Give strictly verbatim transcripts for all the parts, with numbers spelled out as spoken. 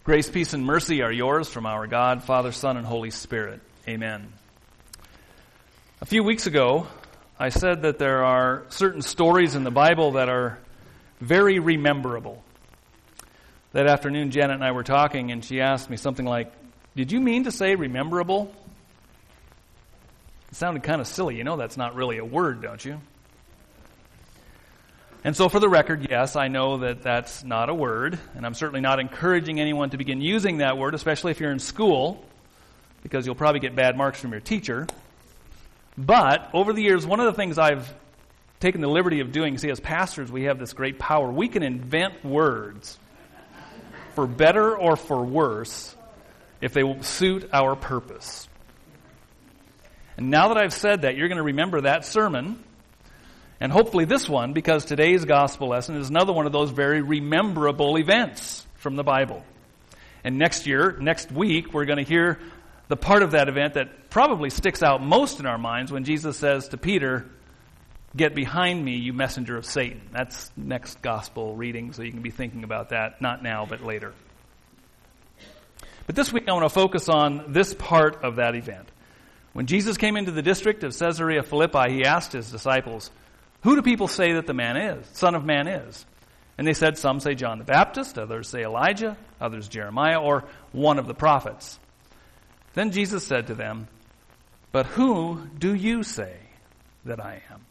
Grace, peace, and mercy are yours from our God, Father, Son, and Holy Spirit. Amen. A few weeks ago, I said that there are certain stories in the Bible that are very rememberable. That afternoon, Janet and I were talking, and she asked me something like, "Did you mean to say rememberable?" It sounded kind of silly. You know that's not really a word, don't you? And so for the record, yes, I know that that's not a word, and I'm certainly not encouraging anyone to begin using that word, especially if you're in school, because you'll probably get bad marks from your teacher. But over the years, one of the things I've taken the liberty of doing, see, as pastors, we have this great power. We can invent words for better or for worse if they will suit our purpose. And now that I've said that, you're going to remember that sermon, and hopefully this one, because today's gospel lesson is another one of those very rememberable events from the Bible. And next year, next week, we're going to hear the part of that event that probably sticks out most in our minds when Jesus says to Peter, "Get behind me, you messenger of Satan." That's next gospel reading, so you can be thinking about that, not now, but later. But this week I want to focus on this part of that event. When Jesus came into the district of Caesarea Philippi, he asked his disciples, "Who do people say that the man is, Son of Man is?" And they said, some say John the Baptist, others say Elijah, others Jeremiah, or one of the prophets. Then Jesus said to them, "But who do you say that I am?"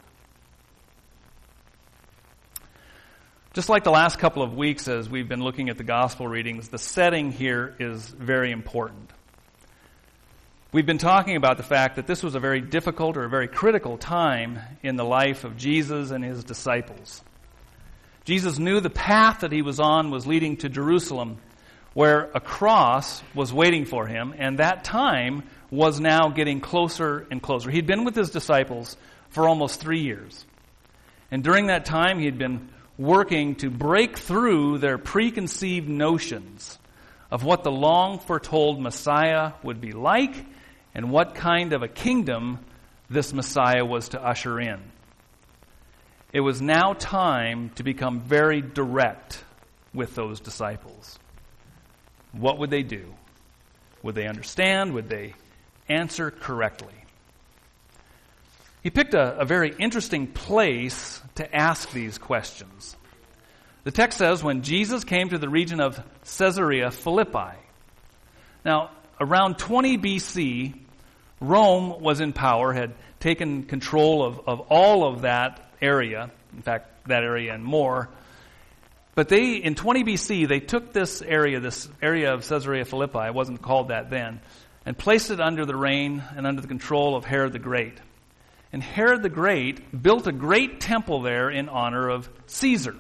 Just like the last couple of weeks as we've been looking at the gospel readings, the setting here is very important. We've been talking about the fact that this was a very difficult or a very critical time in the life of Jesus and his disciples. Jesus knew the path that he was on was leading to Jerusalem, where a cross was waiting for him, and that time was now getting closer and closer. He'd been with his disciples for almost three years. And during that time, he'd been working to break through their preconceived notions of what the long-foretold Messiah would be like and what kind of a kingdom this Messiah was to usher in. It was now time to become very direct with those disciples. What would they do? Would they understand? Would they answer correctly? He picked a, a very interesting place to ask these questions. The text says, when Jesus came to the region of Caesarea Philippi. Now, around twenty B C, Rome was in power, had taken control of, of all of that area, in fact, that area and more. But they, in twenty B C, they took this area, this area of Caesarea Philippi, it wasn't called that then, and placed it under the reign and under the control of Herod the Great. And Herod the Great built a great temple there in honor of Caesar.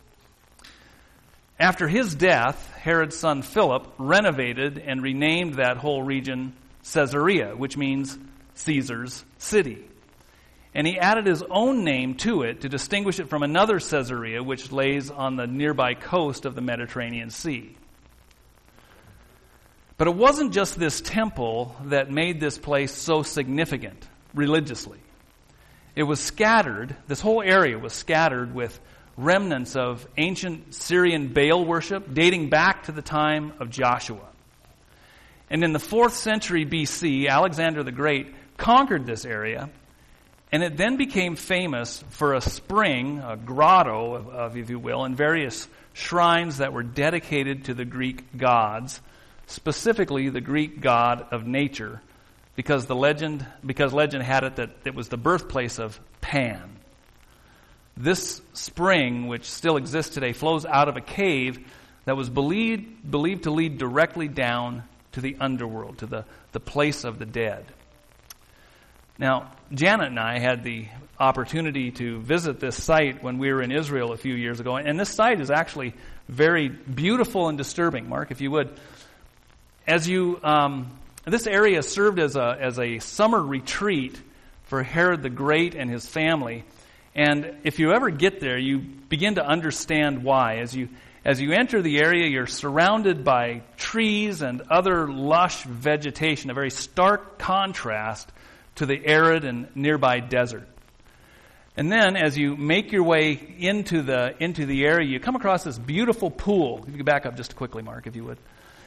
After his death, Herod's son Philip renovated and renamed that whole region Caesarea, which means Caesar's city. And he added his own name to it to distinguish it from another Caesarea, which lays on the nearby coast of the Mediterranean Sea. But it wasn't just this temple that made this place so significant religiously. It was scattered, this whole area was scattered with remnants of ancient Syrian Baal worship dating back to the time of Joshua. And in the fourth century B C, Alexander the Great conquered this area, and it then became famous for a spring, a grotto, of, of, if you will, and various shrines that were dedicated to the Greek gods, specifically the Greek god of nature, because the legend, because legend had it that it was the birthplace of Pan. This spring, which still exists today, flows out of a cave that was believed, believed to lead directly down to the underworld, to the, the place of the dead. Now, Janet and I had the opportunity to visit this site when we were in Israel a few years ago, and this site is actually very beautiful and disturbing. Mark, if you would. As you, um, this area served as a as a summer retreat for Herod the Great and his family. And if you ever get there, you begin to understand why. As you as you enter the area, you're surrounded by trees and other lush vegetation, a very stark contrast to the arid and nearby desert. And then as you make your way into the into the area, you come across this beautiful pool. If you could back up just quickly, Mark, if you would.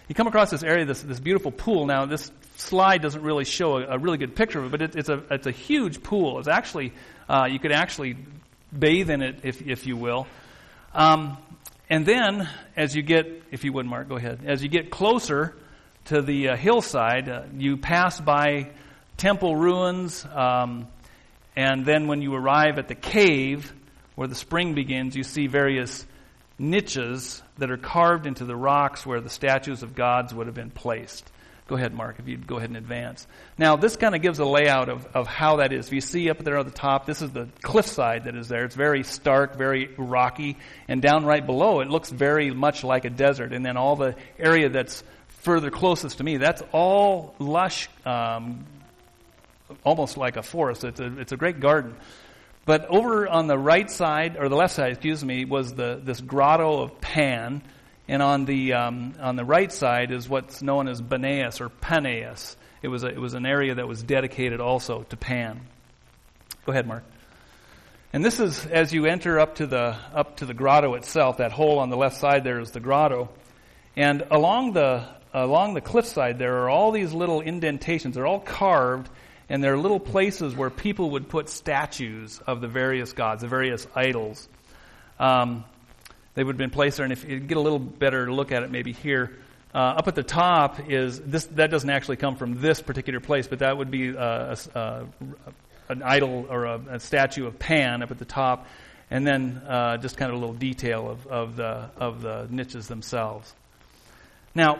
you come across this area, this this beautiful pool. Now, this slide doesn't really show a, a really good picture of it, but it, it's a it's a huge pool. It's actually uh, you could actually bathe in it, if if you will. Um, and then, as you get, if you would, Mark, go ahead. As you get closer to the uh, hillside, uh, you pass by temple ruins, um, and then when you arrive at the cave where the spring begins, you see various niches that are carved into the rocks where the statues of gods would have been placed. Go ahead, Mark, if you'd go ahead and advance. Now, this kind of gives a layout of, of how that is. If you see up there at the top, this is the cliffside that is there. It's very stark, very rocky, and down right below, it looks very much like a desert. And then all the area that's further closest to me, that's all lush, um, almost like a forest. It's a, it's a great garden. But over on the right side, or the left side, excuse me, was the this grotto of Pan. And on the um, on the right side is what's known as Banaeus or Paneas. It was a, it was an area that was dedicated also to Pan. Go ahead, Mark. And this is as you enter up to the up to the grotto itself. That hole on the left side there is the grotto, and along the along the cliffside there are all these little indentations. They're all carved, and they're little places where people would put statues of the various gods, the various idols. Um, They would have been placed there, and if you get a little better look at it maybe here, uh, up at the top is, this. That doesn't actually come from this particular place, but that would be uh, a, a, an idol or a, a statue of Pan up at the top, and then uh, just kind of a little detail of, of, the, of the niches themselves. Now,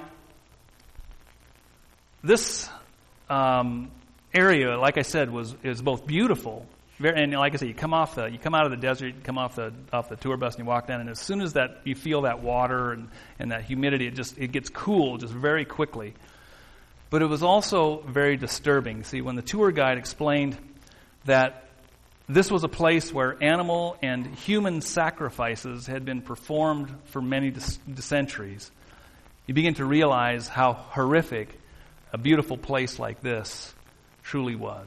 this um, area, like I said, was is both beautiful. And like I said, you come off the, you come out of the desert, you come off the off the tour bus, and you walk down. And as soon as that you feel that water and, and that humidity, it just it gets cool just very quickly. But it was also very disturbing. See, when the tour guide explained that this was a place where animal and human sacrifices had been performed for many centuries, you begin to realize how horrific a beautiful place like this truly was.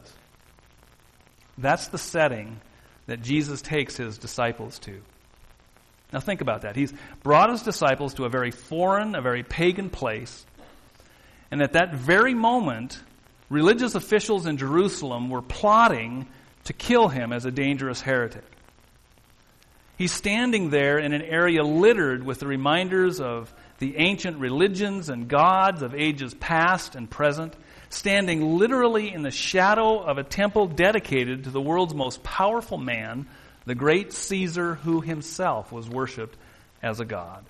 That's the setting that Jesus takes his disciples to. Now think about that. He's brought his disciples to a very foreign, a very pagan place. And at that very moment, religious officials in Jerusalem were plotting to kill him as a dangerous heretic. He's standing there in an area littered with the reminders of the ancient religions and gods of ages past and present, standing literally in the shadow of a temple dedicated to the world's most powerful man, the great Caesar, who himself was worshipped as a god.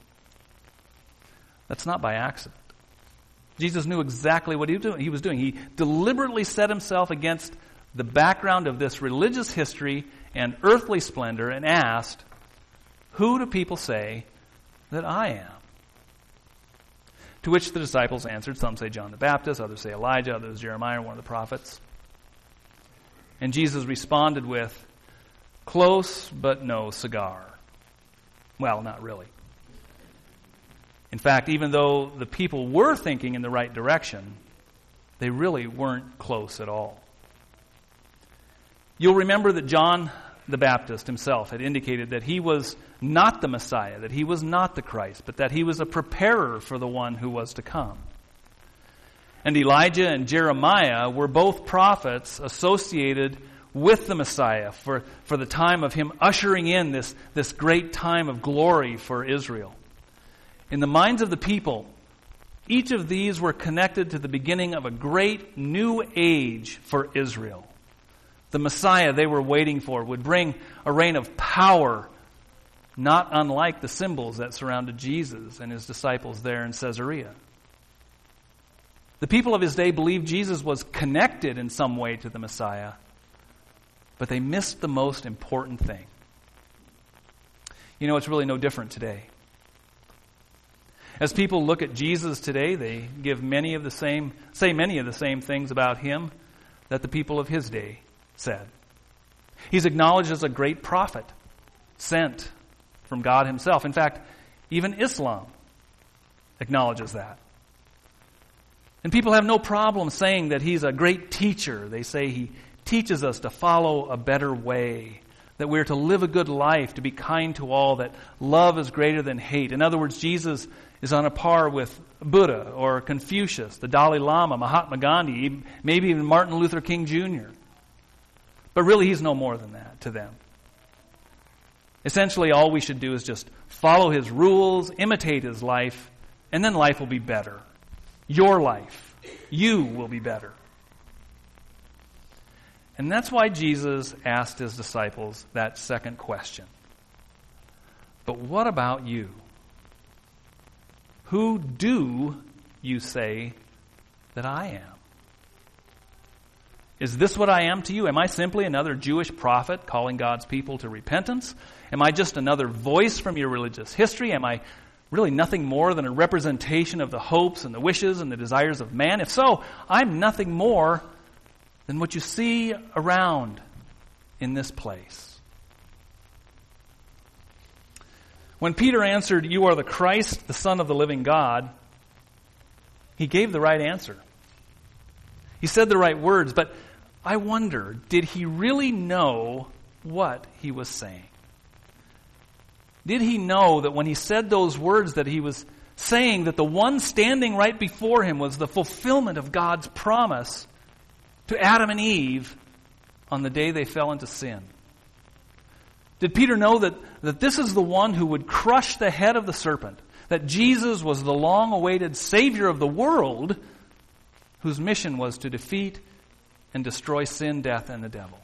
That's not by accident. Jesus knew exactly what he was doing. He was doing. He deliberately set himself against the background of this religious history and earthly splendor and asked, "Who do people say that I am?" To which the disciples answered. Some say John the Baptist, others say Elijah, others Jeremiah, one of the prophets. And Jesus responded with, "Close, but no cigar." Well, not really. In fact, even though the people were thinking in the right direction, they really weren't close at all. You'll remember that John the Baptist himself had indicated that he was not the Messiah, that he was not the Christ, but that he was a preparer for the one who was to come. And Elijah and Jeremiah were both prophets associated with the Messiah for, for the time of him ushering in this, this great time of glory for Israel. In the minds of the people, each of these were connected to the beginning of a great new age for Israel. The Messiah they were waiting for would bring a reign of power, not unlike the symbols that surrounded Jesus and his disciples there in Caesarea. The people of his day believed Jesus was connected in some way to the Messiah, but they missed the most important thing. You know, it's really no different today. As people look at Jesus today, they give many of the same, say many of the same things about him that the people of his day said. He's acknowledged as a great prophet, sent from God himself. In fact, even Islam acknowledges that. And people have no problem saying that he's a great teacher. They say he teaches us to follow a better way, that we're to live a good life, to be kind to all, that love is greater than hate. In other words, Jesus is on a par with Buddha or Confucius, the Dalai Lama, Mahatma Gandhi, maybe even Martin Luther King Junior But really, he's no more than that to them. Essentially, all we should do is just follow his rules, imitate his life, and then life will be better. Your life. You will be better. And that's why Jesus asked his disciples that second question. But what about you? Who do you say that I am? Is this what I am to you? Am I simply another Jewish prophet calling God's people to repentance? Am I just another voice from your religious history? Am I really nothing more than a representation of the hopes and the wishes and the desires of man? If so, I'm nothing more than what you see around in this place. When Peter answered, "You are the Christ, the Son of the living God," he gave the right answer. He said the right words, but I wonder, did he really know what he was saying? Did he know that when he said those words that he was saying that the one standing right before him was the fulfillment of God's promise to Adam and Eve on the day they fell into sin? Did Peter know that, that this is the one who would crush the head of the serpent, that Jesus was the long-awaited Savior of the world whose mission was to defeat and destroy sin, death, and the devil?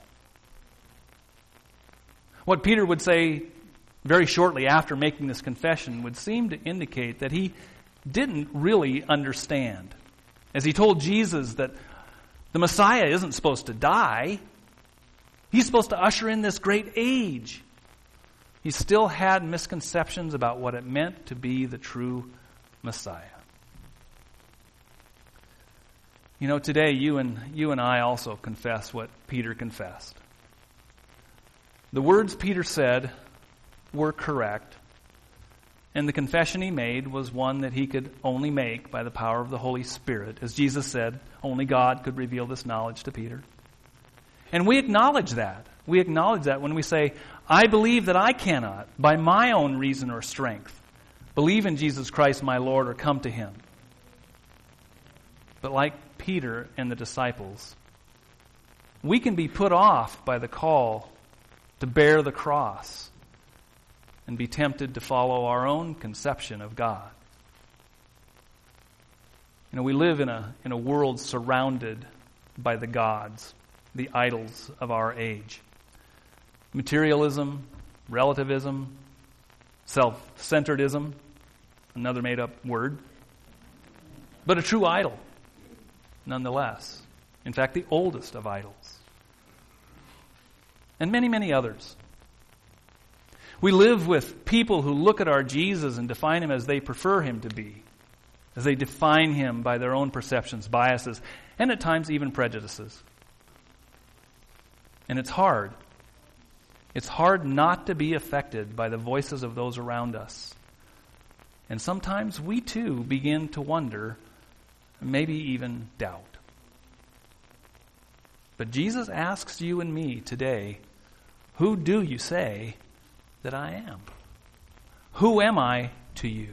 What Peter would say very shortly after making this confession would seem to indicate that he didn't really understand. As he told Jesus that the Messiah isn't supposed to die, he's supposed to usher in this great age. He still had misconceptions about what it meant to be the true Messiah. You know, today you and you and I also confess what Peter confessed. The words Peter said were correct, and the confession he made was one that he could only make by the power of the Holy Spirit. As Jesus said, only God could reveal this knowledge to Peter. And we acknowledge that. We acknowledge that when we say, I believe that I cannot, by my own reason or strength, believe in Jesus Christ my Lord or come to him. But like Peter and the disciples, we can be put off by the call to bear the cross and be tempted to follow our own conception of God. You know, we live in a in a world surrounded by the gods, the idols of our age. Materialism, relativism, self-centeredism, another made-up word, but a true idol, nonetheless. In fact, the oldest of idols. And many, many others. We live with people who look at our Jesus and define him as they prefer him to be, as they define him by their own perceptions, biases, and at times even prejudices. And it's hard. It's hard not to be affected by the voices of those around us. And sometimes we too begin to wonder, maybe even doubt. But Jesus asks you and me today, who do you say that I am? Who am I to you?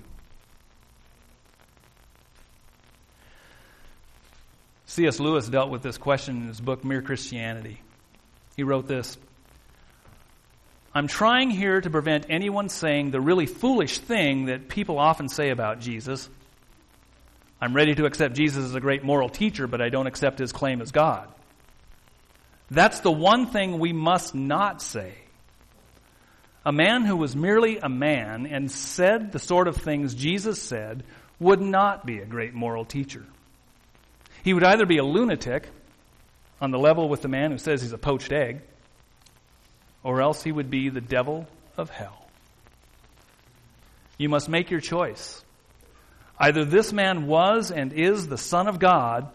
C S Lewis dealt with this question in his book, Mere Christianity. He wrote this: I'm trying here to prevent anyone saying the really foolish thing that people often say about Jesus. I'm ready to accept Jesus as a great moral teacher, but I don't accept his claim as God. That's the one thing we must not say. A man who was merely a man and said the sort of things Jesus said would not be a great moral teacher. He would either be a lunatic, on the level with the man who says he's a poached egg, or else he would be the devil of hell. You must make your choice. Either this man was and is the Son of God,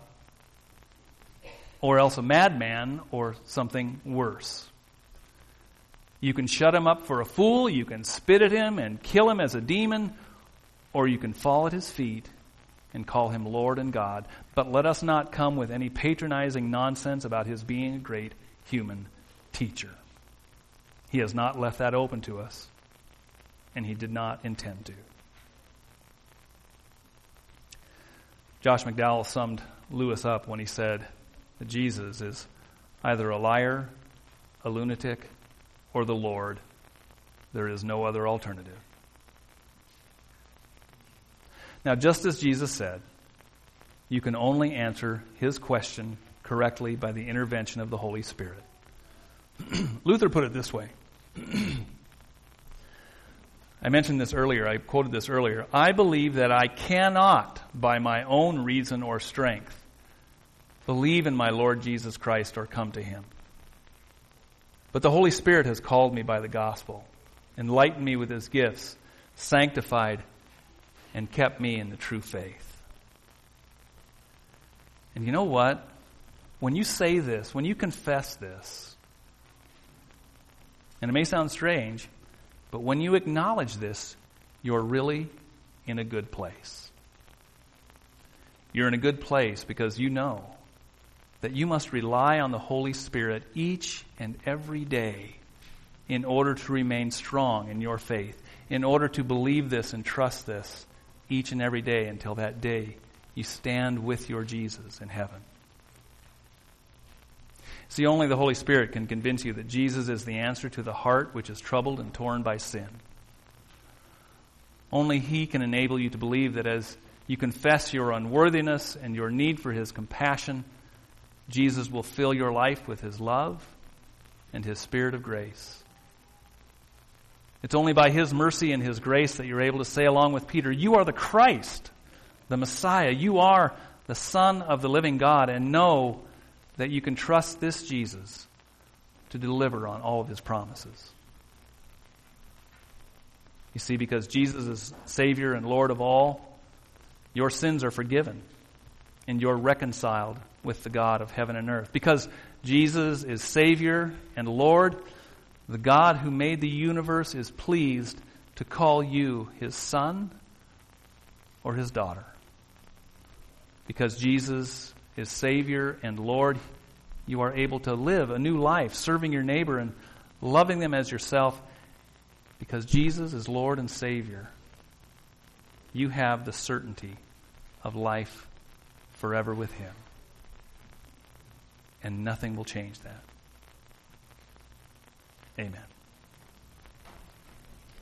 or else a madman or something worse. You can shut him up for a fool, you can spit at him and kill him as a demon, or you can fall at his feet and call him Lord and God. But let us not come with any patronizing nonsense about his being a great human teacher. He has not left that open to us, and he did not intend to. Josh McDowell summed Lewis up when he said that Jesus is either a liar, a lunatic, or the Lord. There is no other alternative. Now, just as Jesus said, you can only answer his question correctly by the intervention of the Holy Spirit. Luther put it this way. I mentioned this earlier, I quoted this earlier. I believe that I cannot, by my own reason or strength, believe in my Lord Jesus Christ or come to him. But the Holy Spirit has called me by the gospel, enlightened me with his gifts, sanctified, and kept me in the true faith. And you know what? When you say this, when you confess this, and it may sound strange, but when you acknowledge this, you're really in a good place. You're in a good place because you know that you must rely on the Holy Spirit each and every day in order to remain strong in your faith, in order to believe this and trust this each and every day until that day you stand with your Jesus in heaven. See, only the Holy Spirit can convince you that Jesus is the answer to the heart which is troubled and torn by sin. Only he can enable you to believe that as you confess your unworthiness and your need for his compassion, Jesus will fill your life with his love and his spirit of grace. It's only by his mercy and his grace that you're able to say along with Peter, you are the Christ, the Messiah. You are the Son of the living God, and know that you can trust this Jesus to deliver on all of his promises. You see, because Jesus is Savior and Lord of all, your sins are forgiven and you're reconciled with the God of heaven and earth. Because Jesus is Savior and Lord, the God who made the universe is pleased to call you his son or his daughter. Because Jesus is Savior and Lord, you are able to live a new life, serving your neighbor and loving them as yourself. Because Jesus is Lord and Savior, you have the certainty of life forever with him. And nothing will change that. Amen.